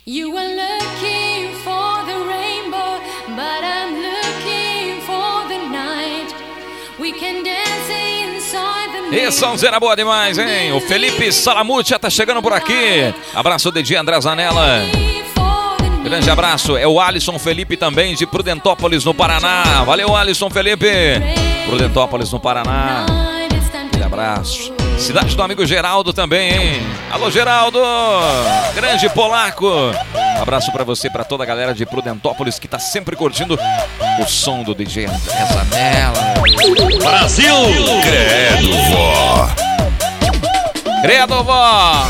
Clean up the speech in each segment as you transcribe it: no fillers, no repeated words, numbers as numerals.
You are looking for the rainbow, but I'm looking for the night. We can dance inside the E sonzeira boa demais, hein? O Felipe Salamute já tá chegando por aqui. Abraço de DJ André Zanella. Grande abraço. É o Alisson Felipe também, de Prudentópolis, no Paraná. Valeu, Alisson Felipe. Prudentópolis, no Paraná. Grande abraço. Cidade do amigo Geraldo também, hein? Alô, Geraldo! Grande polaco! Um abraço pra você, pra toda a galera de Prudentópolis que tá sempre curtindo o som do DJ André Zanella. Brasil! Credo, vó! Credo, vó!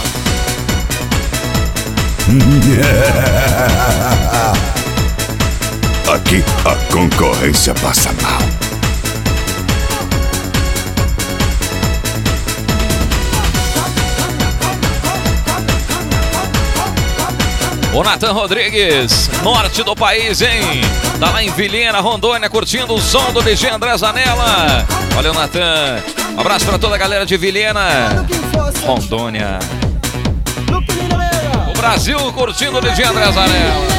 Aqui a concorrência passa mal. O Natan Rodrigues, norte do país, hein? Tá lá em Vilhena, Rondônia, curtindo o som do DJ André Zanella. Valeu, Natan. Um abraço pra toda a galera de Vilhena, Rondônia. O Brasil curtindo o DJ André Zanella.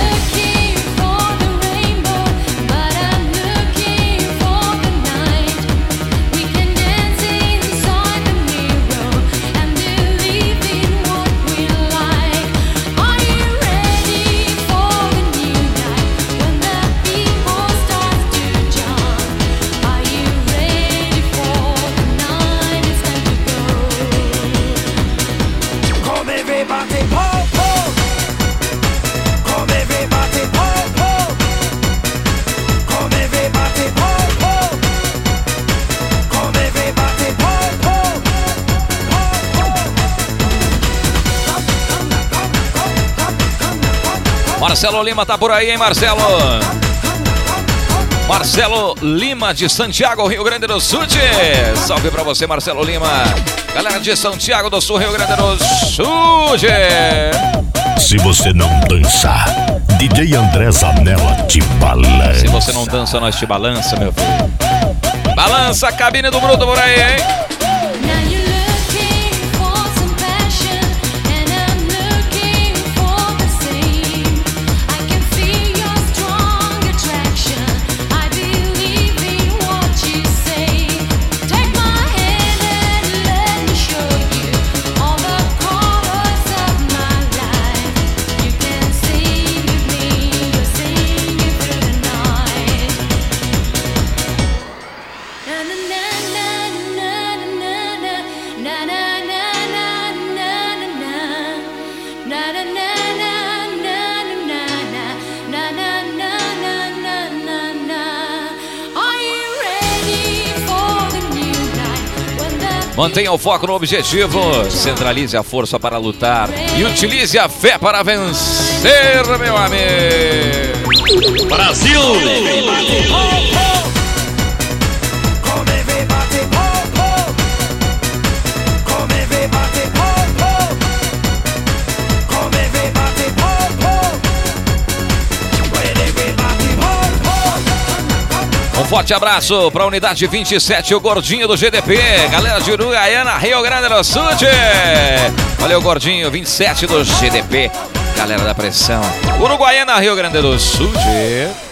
Marcelo Lima tá por aí, hein, Marcelo? Marcelo Lima de Santiago, Rio Grande do Sul. Salve pra você, Marcelo Lima. Galera de Santiago do Sul, Rio Grande do Sul. Se você não dançar, DJ André Zanella te balança. Se você não dança, nós te balança, meu filho. Balança a cabine do Bruto por aí, hein? Mantenha o foco no objetivo, centralize a força para lutar e utilize a fé para vencer, meu amigo. Brasil! Um forte abraço para a unidade 27, o Gordinho do GDP, galera de Uruguaiana, Rio Grande do Sul. Valeu, Gordinho, 27 do GDP, galera da pressão, Uruguaiana, Rio Grande do Sul.